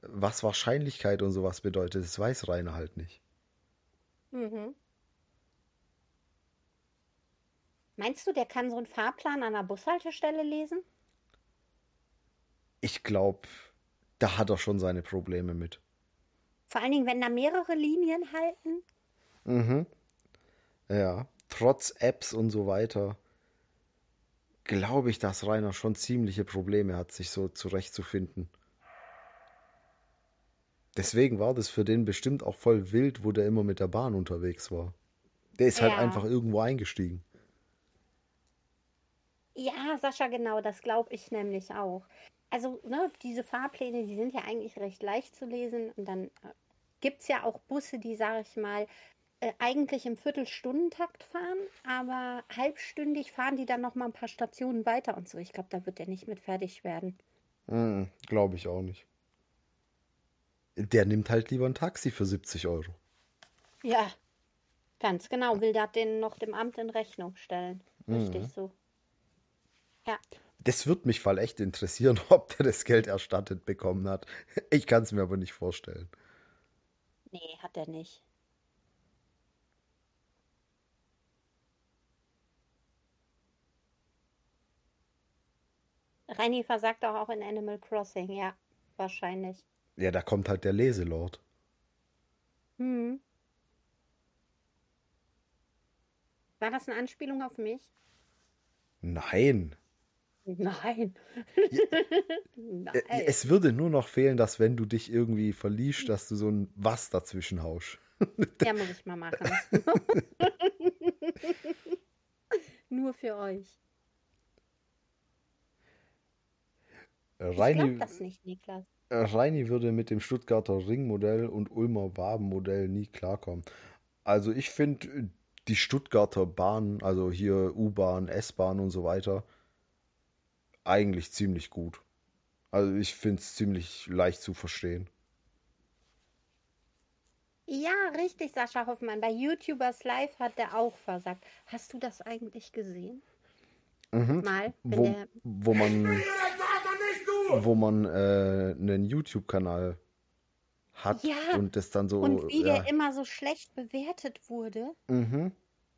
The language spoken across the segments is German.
was Wahrscheinlichkeit und sowas bedeutet, das weiß Rainer halt nicht. Mhm. Meinst du, der kann so einen Fahrplan an der Bushaltestelle lesen? Ich glaube, da hat er schon seine Probleme mit. Vor allen Dingen, wenn da mehrere Linien halten? Mhm. Ja, trotz Apps und so weiter, glaube ich, dass Rainer schon ziemliche Probleme hat, sich so zurechtzufinden. Deswegen war das für den bestimmt auch voll wild, wo der immer mit der Bahn unterwegs war. Der ist halt einfach Ja. irgendwo eingestiegen. Ja, Sascha, genau, das glaube ich nämlich auch. Also, ne, diese Fahrpläne, die sind ja eigentlich recht leicht zu lesen. Und dann gibt es ja auch Busse, die, sage ich mal, eigentlich im Viertelstundentakt fahren, aber halbstündig fahren die dann noch mal ein paar Stationen weiter und so. Ich glaube, da wird der nicht mit fertig werden. Glaube ich auch nicht. Der nimmt halt lieber ein Taxi für 70 Euro. Ja, ganz genau. Will das den noch dem Amt in Rechnung stellen. Richtig so. Ja, Das würde mich voll echt interessieren, ob der das Geld erstattet bekommen hat. Ich kann es mir aber nicht vorstellen. nee, hat er nicht. Reini versagt auch in Animal Crossing, ja, wahrscheinlich. Ja, da kommt halt der Leselord. Hm. War das eine Anspielung auf mich? Nein. Nein. Ja, Nein. es würde nur noch fehlen, dass wenn du dich irgendwie verliest, dass du so ein Was dazwischen haust. Ja, muss ich mal machen. Nur für euch. Ich glaube Reini, das nicht, Niklas. Reini würde mit dem Stuttgarter Ringmodell und Ulmer Wabenmodell nie klarkommen. Also ich finde die Stuttgarter Bahn, also hier U-Bahn, S-Bahn und so weiter, eigentlich ziemlich gut. Also ich finde es ziemlich leicht zu verstehen. Ja, richtig, Sascha Hoffmann. Bei YouTubers Live hat der auch versagt. Hast du das eigentlich gesehen? Mal, wenn Wo, der. wo man, wo man einen YouTube-Kanal hat Ja, und das dann und so, wie der ja, immer so schlecht bewertet wurde. mhm.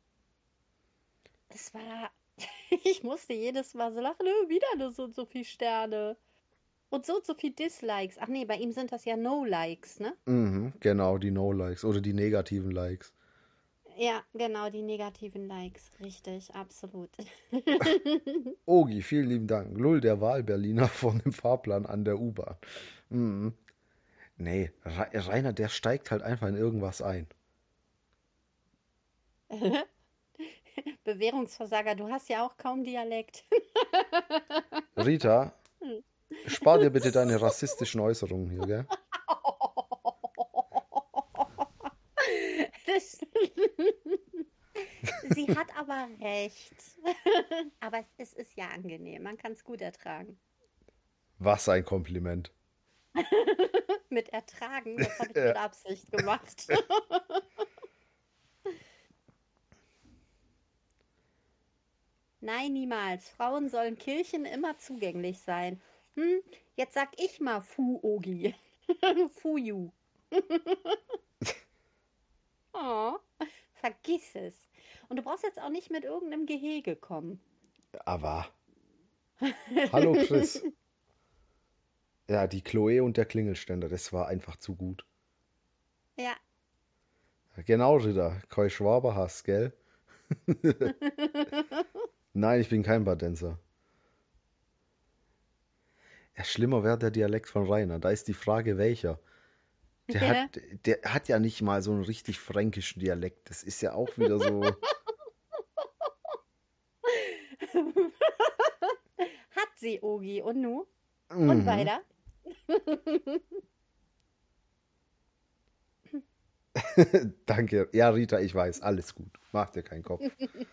Es war. Ich musste jedes Mal so lachen. Wieder nur so und so viele Sterne. Und so viel Dislikes. Ach nee, bei ihm sind das ja No-Likes, ne? Mhm, genau, die No-Likes oder die negativen Likes. Ja, genau, die negativen Likes. Richtig, absolut. Ogi, vielen lieben Dank. Lull, der Wahlberliner von dem Fahrplan an der U-Bahn. Mhm. Nee, Rainer, der steigt halt einfach in irgendwas ein. Bewährungsversager, du hast ja auch kaum Dialekt. Rita, spar dir bitte deine rassistischen Äußerungen hier, gell? Das, sie hat aber recht. Aber es ist ja angenehm, man kann es gut ertragen. Was ein Kompliment. Mit ertragen, das habe ich mit Absicht gemacht. Nein, niemals. Frauen sollen Kirchen immer zugänglich sein. Hm, jetzt sag ich mal Fu-Ogi. Fuju. Oh, vergiss es. Und du brauchst jetzt auch nicht mit irgendeinem Gehege kommen. Aber, hallo Chris. Ja, die Chloe und der Klingelständer, das war einfach zu gut. Ja. Genau, Ritter. Koi Schwaber hast, gell? Nein, ich bin kein Badenser. Ja, schlimmer wäre der Dialekt von Rainer. Da ist die Frage, welcher. Der hat, Ja. der hat ja nicht mal so einen richtig fränkischen Dialekt. Das ist ja auch wieder so. Hat sie, Ogi. Und nu? Und Mhm. weiter? Danke. Ja, Rita, ich weiß. Alles gut. Mach dir keinen Kopf.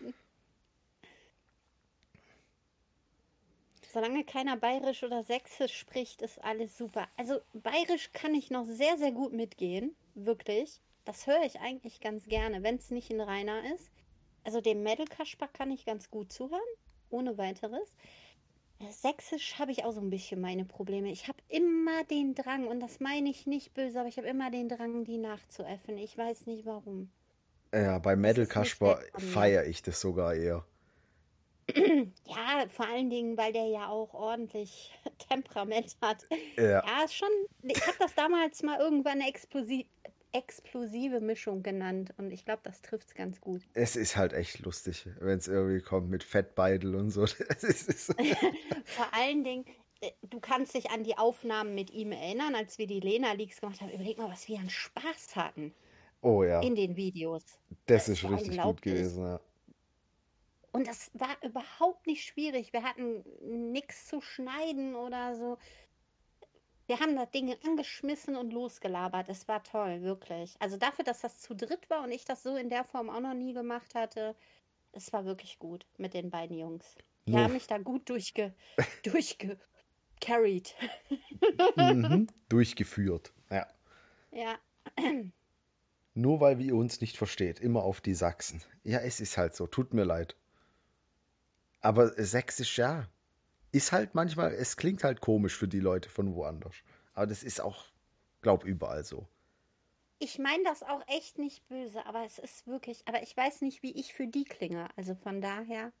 Solange keiner Bayerisch oder Sächsisch spricht, ist alles super. Also Bayerisch kann ich noch sehr, sehr gut mitgehen. Wirklich. Das höre ich eigentlich ganz gerne, wenn es nicht ein reiner ist. Also dem Mädel-Kasper kann ich ganz gut zuhören, ohne weiteres. Sächsisch habe ich auch so ein bisschen meine Probleme. Ich habe immer den Drang, und das meine ich nicht böse, aber ich habe immer den Drang, die nachzuäffen. Ich weiß nicht warum. Ja, bei Es Metal ist nicht nett Kasper von mir. feiere ich das sogar eher. Ja, vor allen Dingen, weil der ja auch ordentlich Temperament hat. Ja, Ja, ist schon. Ich habe das damals mal irgendwann eine explosive Mischung genannt und ich glaube, das trifft es ganz gut. es ist halt echt lustig, wenn es irgendwie kommt mit Fettbeidel und so. Vor allen Dingen, du kannst dich an die Aufnahmen mit ihm erinnern, als wir die Lena-Leaks gemacht haben. Überleg mal, was wir an Spaß hatten Oh ja, in den Videos. das Das ist war richtig gut unglaublich. gewesen. Ja. Und das war überhaupt nicht schwierig. Wir hatten nichts zu schneiden oder so. Wir haben da Dinge angeschmissen und losgelabert. Es war toll, wirklich. Also dafür, dass das zu dritt war und ich das so in der Form auch noch nie gemacht hatte, es war wirklich gut mit den beiden Jungs. Die Nur, haben mich da gut durchgecarried. durchgeführt. Ja. Ja. Nur weil wir uns nicht versteht, immer auf die Sachsen. Ja, es ist halt so, tut mir leid. Aber sächsisch, ja, ist halt manchmal, es klingt halt komisch für die Leute von woanders. Aber das ist auch, glaub, überall so. Ich meine das auch echt nicht böse, aber es ist wirklich, aber ich weiß nicht, wie ich für die klinge. Also von daher.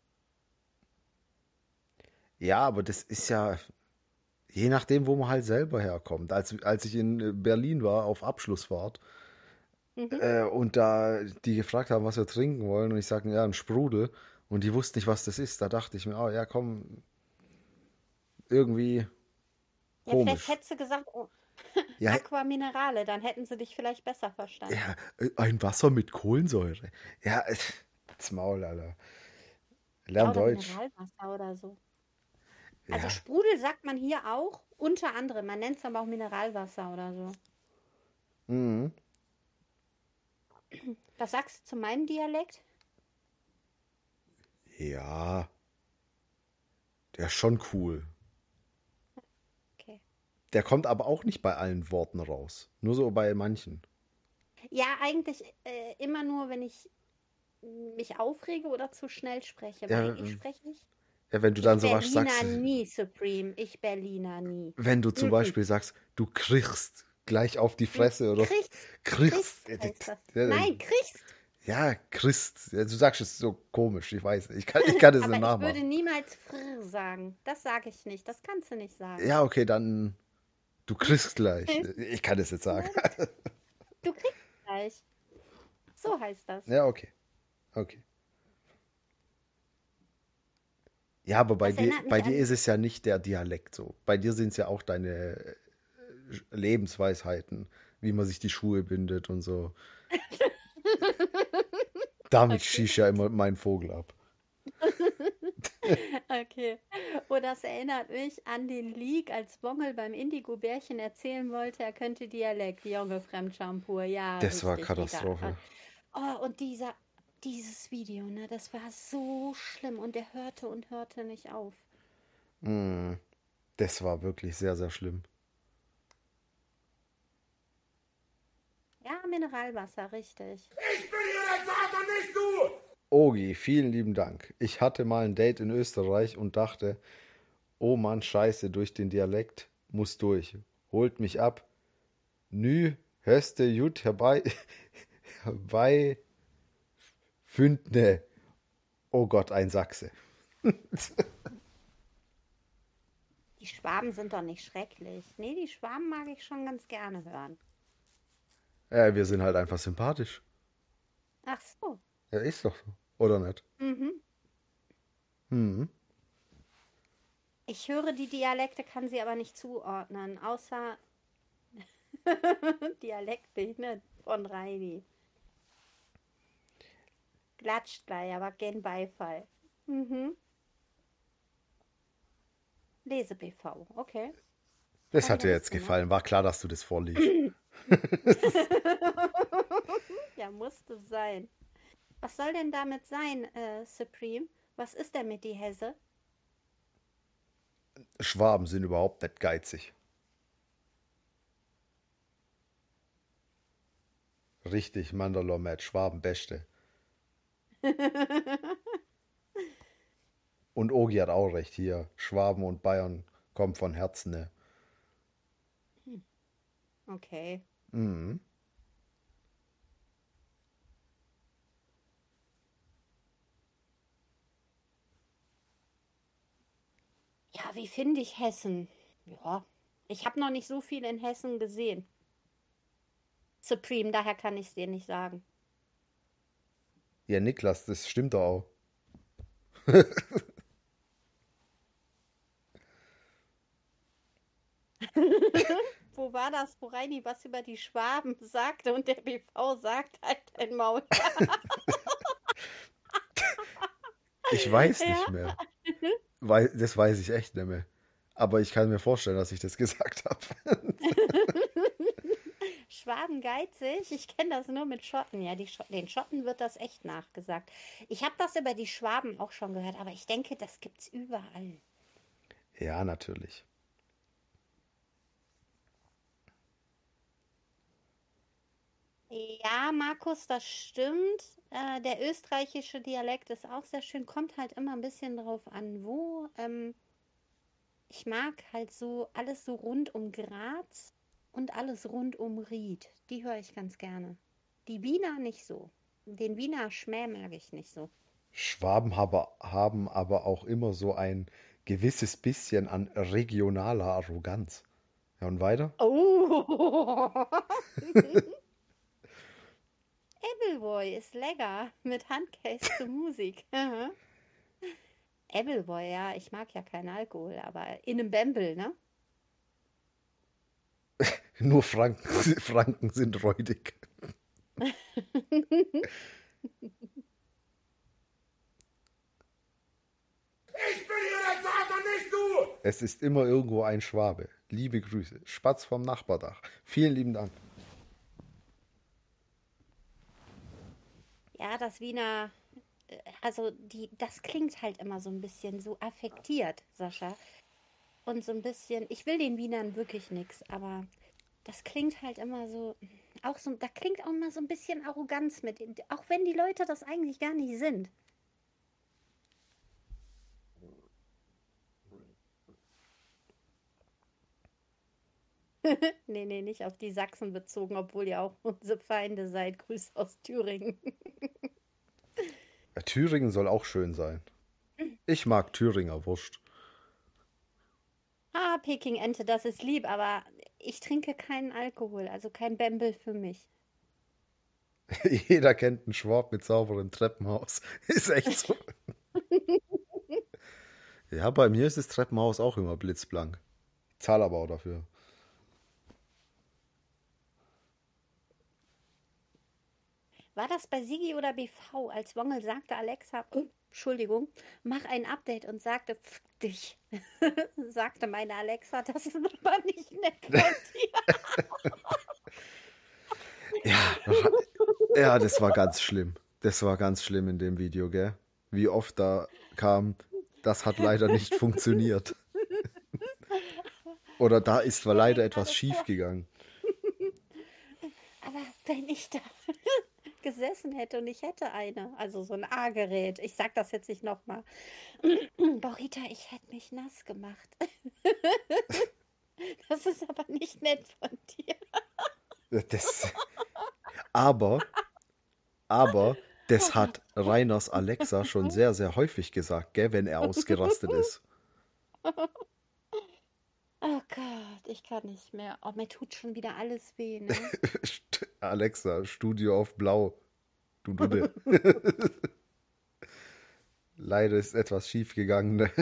Ja, aber das ist ja, je nachdem, wo man halt selber herkommt. Als ich in Berlin war auf Abschlussfahrt Mhm. und da die gefragt haben, was wir trinken wollen und ich sagte, ja, ein Sprudel und die wussten nicht, was das ist, da dachte ich mir, oh ja, komm, irgendwie Ja, vielleicht komisch. hättest du gesagt, oh, Ja, Aqua Minerale, dann hätten sie dich vielleicht besser verstanden. ja, ein Wasser mit Kohlensäure. Ja, das Maul, Alter. Ja, Lern oder Deutsch. Mineralwasser oder so. Also Ja, Sprudel sagt man hier auch, unter anderem. Man nennt es aber auch Mineralwasser oder so. mhm. Was sagst du zu meinem Dialekt? Ja, der ist schon cool. Okay. Der kommt aber auch nicht bei allen Worten raus. Nur so bei manchen. Ja, eigentlich immer nur, wenn ich mich aufrege oder zu schnell spreche. Ja, Ich spreche nicht. ja, wenn du dann Ich so rasch Berliner sagst, nie, Supreme. Ich Berliner nie. wenn du zum Mm-mm. Beispiel sagst, du kriegst gleich auf die Fresse oder Christ. kriegst. Christ heißt das. Ja, Nein, Christ. ja, Christ. Ja, du sagst es so komisch, ich weiß nicht. Ich kann das nicht Aber ich würde nachmachen. niemals fr sagen. Das sage ich nicht. Das kannst du nicht sagen. Ja, okay, dann du kriegst gleich. Ich kann das jetzt sagen. Nein, du kriegst gleich. So heißt das. Ja, okay. Okay. Ja, aber bei Das dir, erinnert bei mich dir an. ist es ja nicht der Dialekt so. Bei dir sind es ja auch deine Lebensweisheiten, wie man sich die Schuhe bindet und so. Damit Okay. schießt ja immer mein Vogel ab. Okay. Oh, das erinnert mich an den Leak, als Bongel beim Indigo-Bärchen erzählen wollte, er könnte Dialekt, Junge Fremdscham Ja, Das war richtig, Dieter. Katastrophe. Oh, und dieses Video, ne, das war so schlimm und er hörte und hörte nicht auf. Mm, das war wirklich sehr, sehr schlimm. Ja, Mineralwasser, richtig. Ich bin hier dein Vater, nicht du! Ogi, vielen lieben Dank. Ich hatte mal ein Date in Österreich und dachte, oh Mann, scheiße, durch den Dialekt muss durch. Holt mich ab. Nü, höste jut herbei, herbei, fündne. Oh Gott, ein Sachse. Die Schwaben sind doch nicht schrecklich. Nee, die Schwaben mag ich schon ganz gerne hören. Wir sind halt einfach sympathisch. Ach so. Ja, ist doch so. Oder nicht? Mhm. Hm. Ich höre die Dialekte, kann sie aber nicht zuordnen, außer Dialektbehindert von Reini. Klatscht gleich, aber kein Beifall. Mhm. Lese-BV, okay. Das Kann ich hat ja dir jetzt wissen, ne? gefallen. War klar, dass du das vorliest. Ja, musste sein. Was soll denn damit sein, Supreme? Was ist denn mit die Hesse? Schwaben sind überhaupt nicht geizig. Richtig, Mandalomat, Schwaben beste. Und Ogi hat auch recht hier. Schwaben und Bayern kommen von Herzen, ne? Hm, okay. Mhm. Ja, wie finde ich Hessen? Ja, ich habe noch nicht so viel in Hessen gesehen. Supreme, daher kann ich es dir nicht sagen. Ja, Niklas, das stimmt doch auch. Wo war das, wo Reini was über die Schwaben sagte und der BV sagt halt ein Maul. Ich weiß Ja. nicht mehr. Das weiß ich echt nicht mehr. Aber ich kann mir vorstellen, dass ich das gesagt habe. Schwaben geizig? Ich kenne das nur mit Schotten. Ja, den Schotten wird das echt nachgesagt. Ich habe das über die Schwaben auch schon gehört, aber ich denke, das gibt's überall. Ja, natürlich. Ja, Markus, das stimmt. Der österreichische Dialekt ist auch sehr schön. Kommt halt immer ein bisschen drauf an, wo. Ich mag halt so alles so rund um Graz und alles rund um Ried. Die höre ich ganz gerne. Die Wiener nicht so. Den Wiener Schmäh mag ich nicht so. Haben aber auch immer so ein gewisses bisschen an regionaler Arroganz. Ja, und weiter? Oh! Appleboy ist lecker mit Handcase zur Musik. Appleboy, ja, ich mag ja keinen Alkohol, aber in einem Bembel, ne? Nur Franken, Franken sind räudig. Ich bin hier der Vater, nicht du! Es ist immer irgendwo ein Schwabe. Liebe Grüße. Spatz vom Nachbardach. Vielen lieben Dank. Ja, das Wiener, also das klingt halt immer so ein bisschen so affektiert, Sascha. Und so ein bisschen, ich will den Wienern wirklich nix, aber das klingt halt immer so, auch so, da klingt auch immer so ein bisschen Arroganz mit, auch wenn die Leute das eigentlich gar nicht sind. Nee, nee, nicht auf die Sachsen bezogen, obwohl ihr auch unsere Feinde seid. Grüße aus Thüringen. Ja, Thüringen soll auch schön sein. Ich mag Thüringer Wurst. Ah, Peking-Ente, das ist lieb, aber ich trinke keinen Alkohol, also kein Bembel für mich. Jeder kennt einen Schwab mit sauberem Treppenhaus. Ist echt so. Ja, bei mir ist das Treppenhaus auch immer blitzblank. Ich zahle aber auch dafür. War das bei Sigi oder BV, als Wongel sagte, Alexa, Entschuldigung, mach ein Update und sagte, pf dich. Sagte meine Alexa, das ist aber nicht nett von dir. Ja, ja, das war ganz schlimm. Das war ganz schlimm in dem Video, gell? Wie oft da kam, das hat leider nicht funktioniert. Oder da ist Stell dir leider etwas gerade schief vor. gegangen. Aber wenn ich da gesessen hätte und ich hätte eine, also so ein A-Gerät, ich sag das jetzt nicht nochmal. Borita, ich hätte mich nass gemacht. Das ist aber nicht nett von dir. Das, aber, aber, Oh das hat Gott. Reiners Alexa schon sehr, sehr häufig gesagt, gell, wenn er ausgerastet ist. Oh Gott, ich kann nicht mehr. Oh, mir tut schon wieder alles weh, ne? Alexa, Studio auf Blau. Du Dudde. Leider ist etwas schief gegangen. Ne?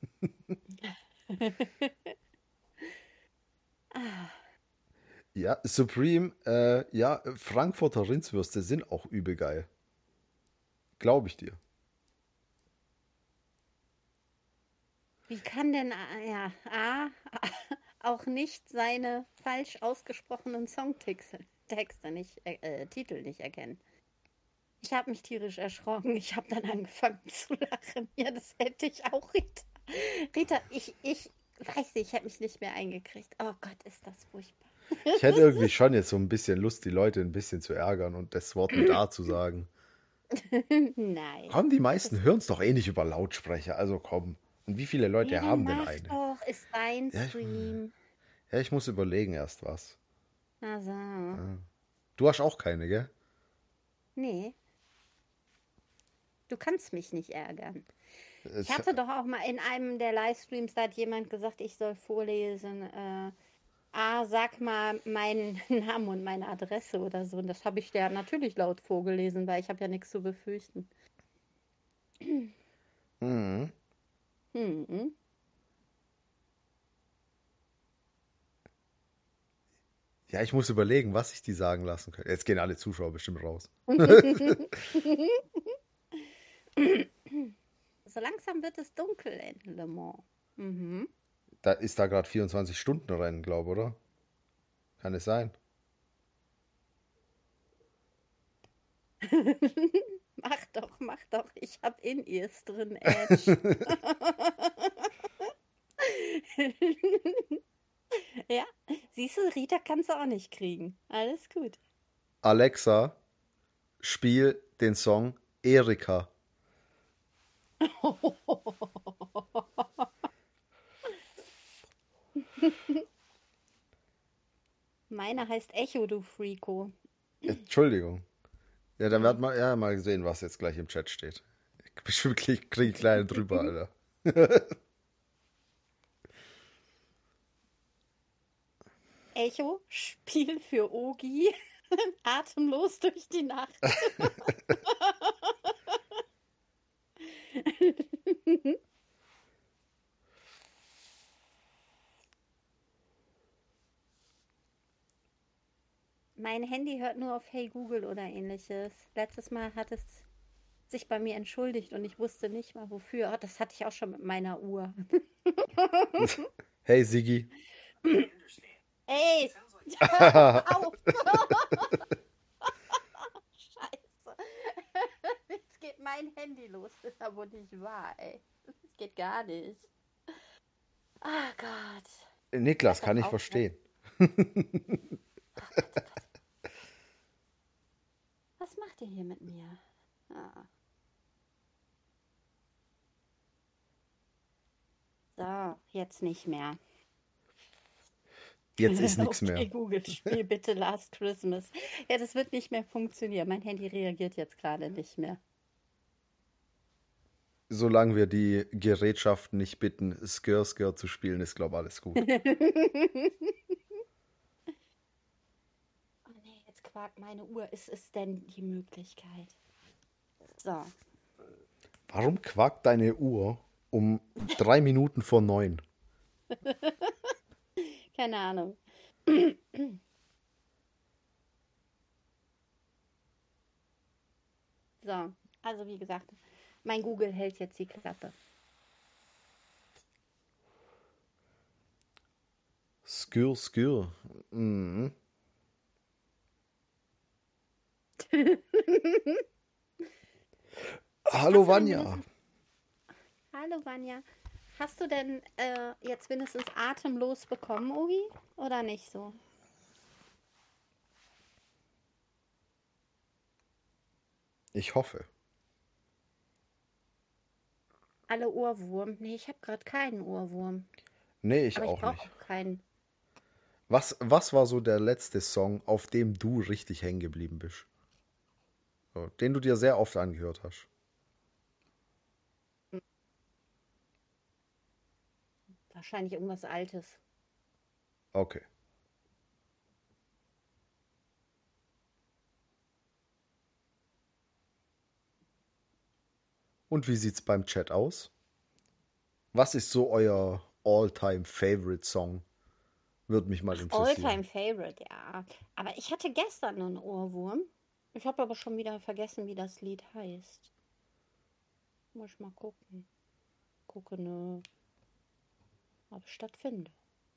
Ah, Ja, Supreme, ja, Frankfurter Rindswürste sind auch übel geil. Glaube ich dir. wie kann denn ja, auch nicht seine falsch ausgesprochenen Songtexte nicht, Titel nicht erkennen? Ich habe mich tierisch erschrocken. Ich habe dann angefangen zu lachen. Ja, das hätte ich auch, Rita. Rita, ich weiß nicht, ich habe mich nicht mehr eingekriegt. Oh Gott, ist das furchtbar. Ich hätte irgendwie schon jetzt so ein bisschen Lust, die Leute ein bisschen zu ärgern und das Wort mit A zu sagen. Nein. Komm, die Das, meisten hören es doch eh nicht über Lautsprecher, also komm. Und wie viele ja, Leute dann haben denn mach eine? doch, ist dein Ja, Stream. ich muss überlegen erst was. Also, Du hast auch keine, gell? nee, du kannst mich nicht ärgern. Ich Ich, hatte doch auch mal in einem der Livestreams, da hat jemand gesagt, ich soll vorlesen. Sag mal meinen Namen und meine Adresse oder so. Und das habe ich der natürlich laut vorgelesen, weil ich habe ja nichts zu befürchten. mhm. Hm. Ja, ich muss überlegen, was ich die sagen lassen könnte. Jetzt gehen alle Zuschauer bestimmt raus. So langsam wird es dunkel in Le Mans. Mhm. Da ist da gerade 24-Stunden-Rennen, glaube ich, oder? Kann es sein? Mach doch. Ich hab In-Ears drin, Edge. Ja, siehst du, Rita kannst du auch nicht kriegen. Alles gut. Alexa, spiel den Song Erika. Meiner heißt Echo, du Freako. Entschuldigung. Ja, dann Hm. wird man ja mal sehen, was jetzt gleich im Chat steht. Bestimmt krieg ich kleine drüber, Alter. Echo, Spiel für Ogi. Atemlos durch die Nacht. Mein Handy hört nur auf Hey Google oder ähnliches. Letztes Mal hat es sich bei mir entschuldigt und ich wusste nicht mal wofür. Oh, das hatte ich auch schon mit meiner Uhr. Hey Sigi. Ey, hör auf! Scheiße. Jetzt geht mein Handy los. Das ist aber nicht wahr, ey. Das geht gar nicht. Ah Gott. Niklas, Hört kann doch ich auf jetzt. verstehen. Oh Gott, oh Gott. Was macht ihr hier mit mir? Ah. So, jetzt nicht mehr. Jetzt ist nichts Okay, mehr. Google, spiel bitte Last Christmas. Ja, das wird nicht mehr funktionieren. Mein Handy reagiert jetzt gerade nicht mehr. Solange wir die Gerätschaften nicht bitten, Skir Skir zu spielen, ist, glaube ich, alles gut. Oh nee, jetzt quakt meine Uhr. Ist es denn die Möglichkeit? So. Warum quakt deine Uhr um 3 Minuten vor 9? Keine Ahnung. So, also wie gesagt, mein Google hält jetzt die Klappe. Skir Skir. Mhm. Hallo Hast du denn Vanya. wenigstens. Hallo Vanja. Hast du denn jetzt wenigstens atemlos bekommen, Ogi? Oder nicht so? Ich hoffe. Alle Ohrwurm? Nee, ich habe gerade keinen Ohrwurm. Nee, ich Aber ich auch brauche nicht. auch keinen. Was war so der letzte Song, auf dem du richtig hängen geblieben bist? So, den du dir sehr oft angehört hast? Wahrscheinlich irgendwas Altes. Okay. Und wie sieht's beim Chat aus? Was ist so euer All-Time Favorite Song? Würde mich mal Ach, interessieren. Alltime Favorite, ja. Aber ich hatte gestern einen Ohrwurm. Ich habe aber schon wieder vergessen, wie das Lied heißt. Muss ich mal gucken. Gucke, ne, ob es stattfindet.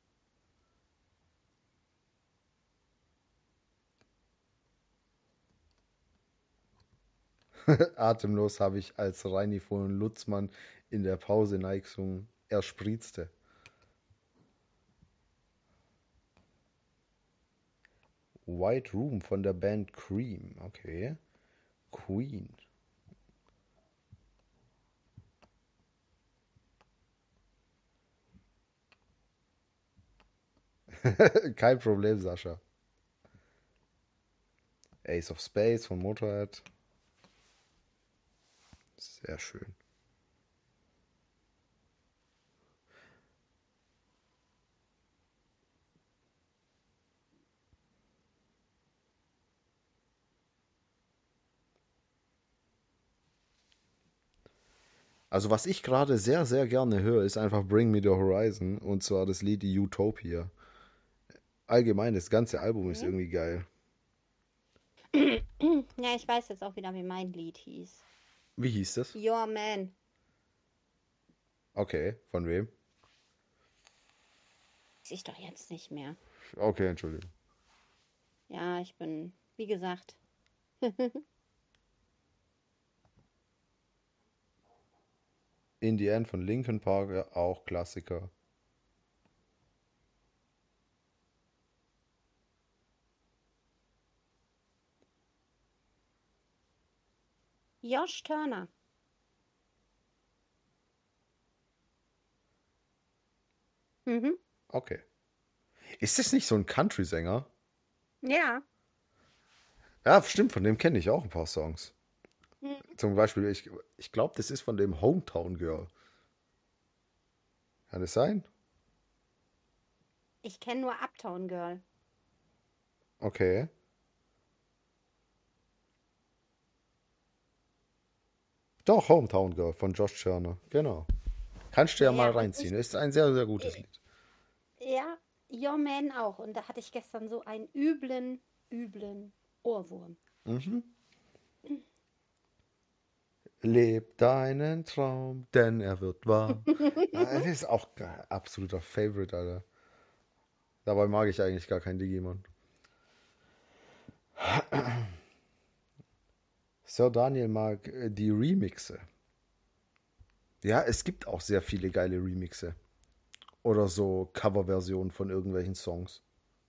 Atemlos habe ich als Reini von Lutzmann in der Pause gesungen. Er spritzte. White Room von der Band Cream. Okay. Queen. Kein Problem, Sascha. Ace of Spades von Motorhead. Sehr schön. Also was ich gerade sehr, sehr gerne höre, ist einfach Bring Me the Horizon. Und zwar das Lied Utopia. Allgemein, das ganze Album ist Okay. irgendwie geil. Ja, ich weiß jetzt auch wieder, wie mein Lied hieß. Wie hieß das? Your Man. Okay, von wem? Weiß ich doch jetzt nicht mehr. Okay, Entschuldigung. Ja, ich bin, wie gesagt. In the End von Linkin Park, ja, auch Klassiker. Josh Turner. Mhm. Okay. Ist das nicht so ein Country-Sänger? Ja. Ja, stimmt, von dem kenne ich auch ein paar Songs. Mhm. Zum Beispiel, ich glaube, das ist von dem Hometown Girl. Kann es sein? Ich kenne nur Uptown Girl. Okay. Doch, Hometown Girl von Josh Turner. Genau. Kannst du ja Ja, mal ja, und reinziehen. Ist ein sehr, sehr gutes äh, Lied. ja, Your Man auch. Und da hatte ich gestern so einen üblen Ohrwurm. Mhm. Leb deinen Traum, denn er wird wahr. Das ist auch ein absoluter Favorite, Alter. Dabei mag ich eigentlich gar keinen Digimon. Sir Daniel mag die Remixe. Ja, es gibt auch sehr viele geile Remixe. Oder so Coverversionen von irgendwelchen Songs.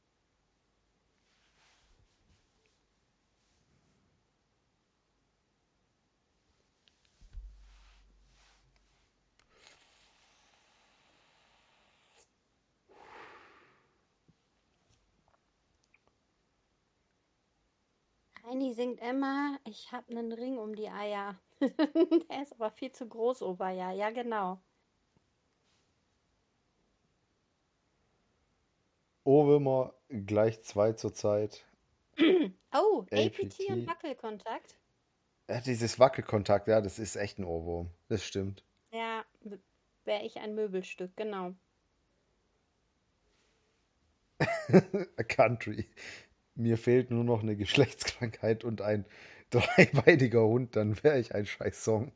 Heini singt immer, ich hab einen Ring um die Eier. Der ist aber viel zu groß, Oberja. Ja, genau. Ohrwürmer gleich 2 zur Zeit. Oh, APT und APT. Wackelkontakt. Ja, dieses Wackelkontakt, ja, das ist echt ein Ohrwurm. Das stimmt. Ja, wäre ich ein Möbelstück, genau. Country. Mir fehlt nur noch eine Geschlechtskrankheit und ein dreibeiniger Hund, dann wäre ich ein scheiß Song.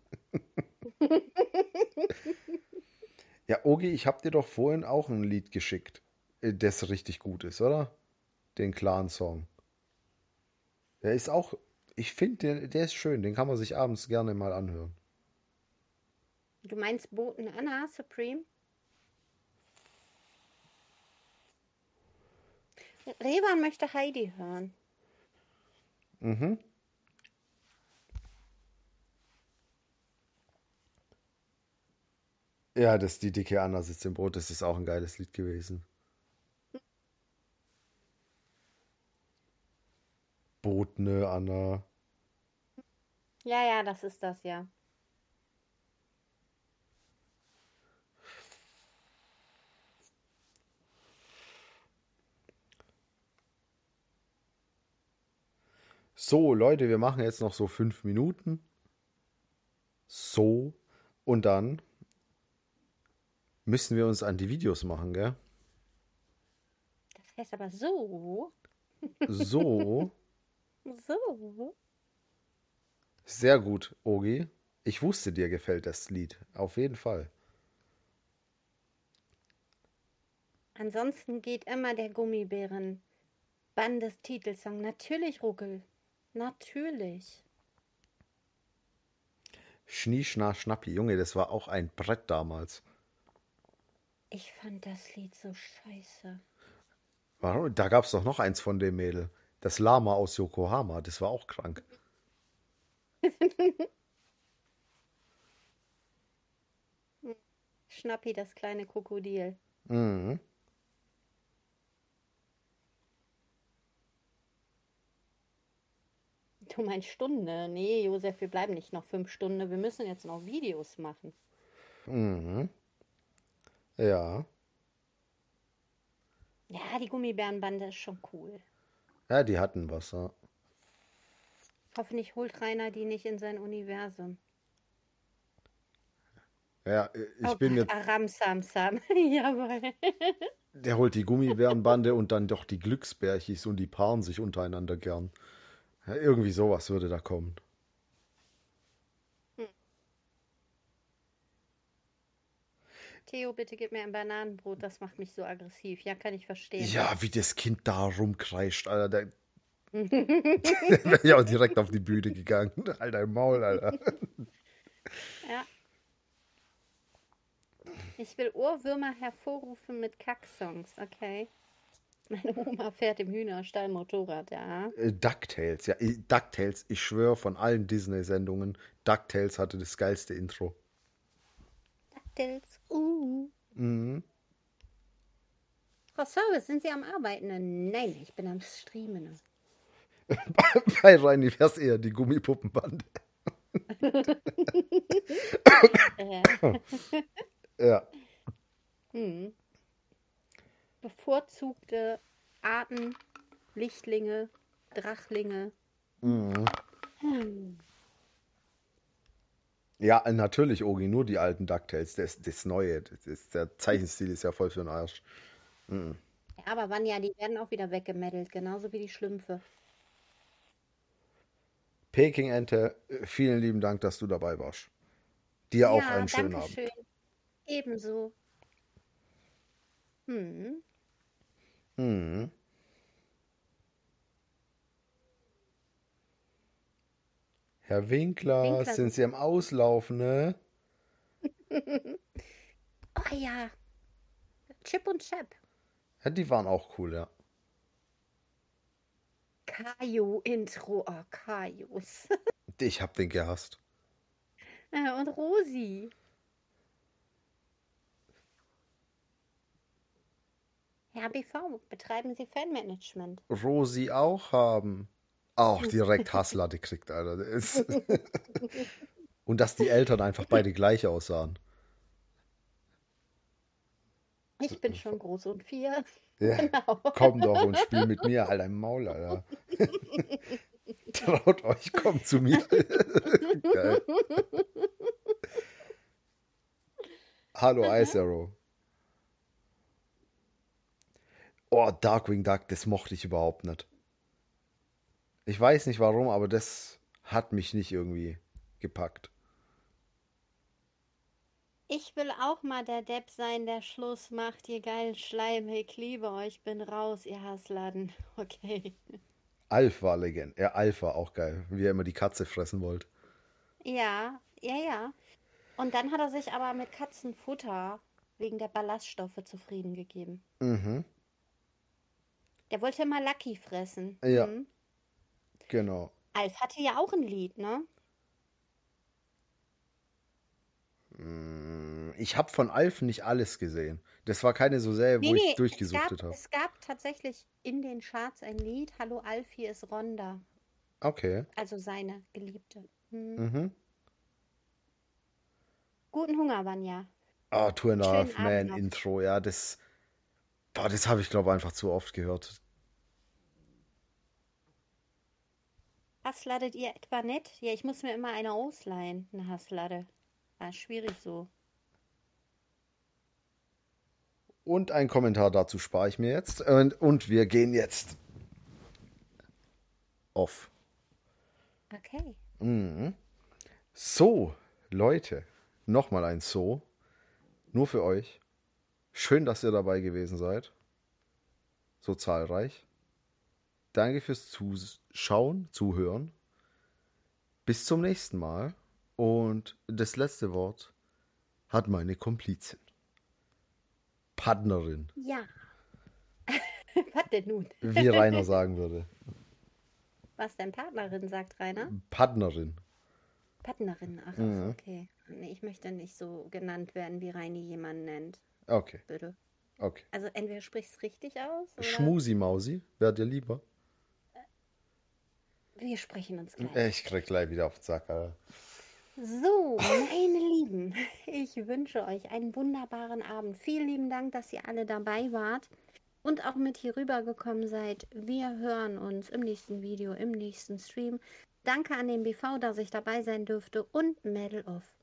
Ja, Ogi, ich hab dir doch vorhin auch ein Lied geschickt, das richtig gut ist, oder? Den klaren Song. Der ist auch, ich finde, der ist schön, den kann man sich abends gerne mal anhören. Du meinst Boten Anna Supreme? Revan möchte Heidi hören. Mhm. Ja, das die dicke Anna sitzt im Boot, das ist auch ein geiles Lied gewesen. Boot, ne, Anna. Ja, ja, das ist das, ja. So, Leute, wir machen jetzt noch so 5 Minuten. So. Und dann müssen wir uns an die Videos machen, gell? Das heißt aber so. So. So. Sehr gut, Ogi. Ich wusste, dir gefällt das Lied. Auf jeden Fall. Ansonsten geht immer der Gummibären Bandestitelsong. Natürlich, Ruckel. Natürlich. Schnie, schna, schnappi. Junge, das war auch ein Brett damals. Ich fand das Lied so scheiße. Warum? Da gab es doch noch eins von dem Mädel. Das Lama aus Yokohama. Das war auch krank. Schnappi, das kleine Krokodil. Mhm. Du meinst Stunde? Nee, Josef, wir bleiben nicht noch 5 Stunden. Wir müssen jetzt noch Videos machen. Mhm. Ja. Ja, die Gummibärenbande ist schon cool. Ja, die hatten was, ja. Hoffentlich holt Rainer die nicht in sein Universum. Ja, Oh ich bin Gott, mir, Aram Sam Sam. Jawohl. der holt die Gummibärenbande und dann doch die Glücksbärchis und die paaren sich untereinander gern. Ja, irgendwie sowas würde da kommen. Theo, bitte gib mir ein Bananenbrot, das macht mich so aggressiv. Ja, kann ich verstehen. Ja, wie das Kind da rumkreischt, Alter. Der wäre ja auch direkt auf die Bühne gegangen. Alter, im Maul, Alter. Ja, ich will Ohrwürmer hervorrufen mit Kacksongs, okay? Meine Oma fährt im Hühnerstall Motorrad, ja. DuckTales, ja. DuckTales, ich schwöre, von allen Disney-Sendungen, DuckTales hatte das geilste Intro. DuckTales, Mhm. Frau Service, sind Sie am Arbeiten? Nein, ich bin am Streamen. Bei Reini wär's eher die Gummipuppenbande. äh, Ja. hm. Bevorzugte Arten, Lichtlinge, Drachlinge. Mhm. Hm. Ja, natürlich, Ogi, nur die alten DuckTales, das Neue. Der Zeichenstil ist ja voll für den Arsch. Mhm. Ja, aber Vanja, die werden auch wieder weggemeddelt, genauso wie die Schlümpfe. Peking-Ente, vielen lieben Dank, dass du dabei warst. Dir auch Ja, einen schönen danke Abend. schön. Ebenso. Hm. Mhm. Herr Winkler, Winkler sind sind. Sie am Auslaufen, ne? Oh ja, Chip und Chap. Ja, die waren auch cool, ja. Kajo-Intro. Oh, Kajos. Ich hab den gehasst. Und Rosi. Herr BV, betreiben Sie Fanmanagement. Rosi auch haben. Auch direkt Hasslatte gekriegt, Alter. Und dass die Eltern einfach beide gleich aussahen. Ich bin schon groß und 4. Ja, Genau. komm doch und spiel mit mir, Alter, im Maul, Alter. Traut euch, kommt zu mir. Geil. Hallo, Ice Arrow. Oh, Darkwing Duck, das mochte ich überhaupt nicht. Ich weiß nicht warum, aber das hat mich nicht irgendwie gepackt. Ich will auch mal der Depp sein, der Schluss macht, ihr geilen Schleim. Ich liebe euch, bin raus, ihr Hassladen. Okay. Alf war Legend. Ja, Alf war auch geil, wie er immer die Katze fressen wollte. Ja, ja, ja. Und dann hat er sich aber mit Katzenfutter wegen der Ballaststoffe zufrieden gegeben. Mhm. Der wollte immer Lucky fressen. Ja, Hm. genau. Alf hatte ja auch ein Lied, ne? Ich habe von Alf nicht alles gesehen. Das war keine so Serie, Nee, wo ich nee, es gab, durchgesuchtet habe. es gab tatsächlich in den Charts ein Lied. Hallo Alf, hier ist Rhonda. Okay. Also seine Geliebte. Hm. Mhm. Guten Hunger, Vanja. Ah, Two and a Schönen Half Abend Man noch. Intro, ja, das habe ich glaube einfach zu oft gehört. Hassladet ihr etwa nicht? Ja, ich muss mir immer eine ausleihen, eine Hasslade. War schwierig so. Und einen Kommentar dazu spare ich mir jetzt. Und wir gehen jetzt off. Okay. Mhm. So, Leute, nochmal ein So. Nur für euch. Schön, dass ihr dabei gewesen seid. So zahlreich. Danke fürs Zuschauen, Zuhören. Bis zum nächsten Mal. Und das letzte Wort hat meine Komplizin. Partnerin, Ja. Was denn nun? wie Rainer sagen würde. Was denn Partnerin, sagt Rainer? Partnerin. Partnerin, ach, Mhm. okay. Nee, ich möchte nicht so genannt werden, wie Reini jemanden nennt. Okay, Bitte. okay. Also entweder sprichst du richtig aus oder Schmusi Mausi, wäre dir lieber? Wir sprechen uns gleich. Ich krieg gleich wieder auf den Sack, Alter. So, meine Lieben, ich wünsche euch einen wunderbaren Abend. Vielen lieben Dank, dass ihr alle dabei wart und auch mit hier rübergekommen seid. Wir hören uns im nächsten Video, im nächsten Stream. Danke an den BV, dass ich dabei sein durfte und Medal of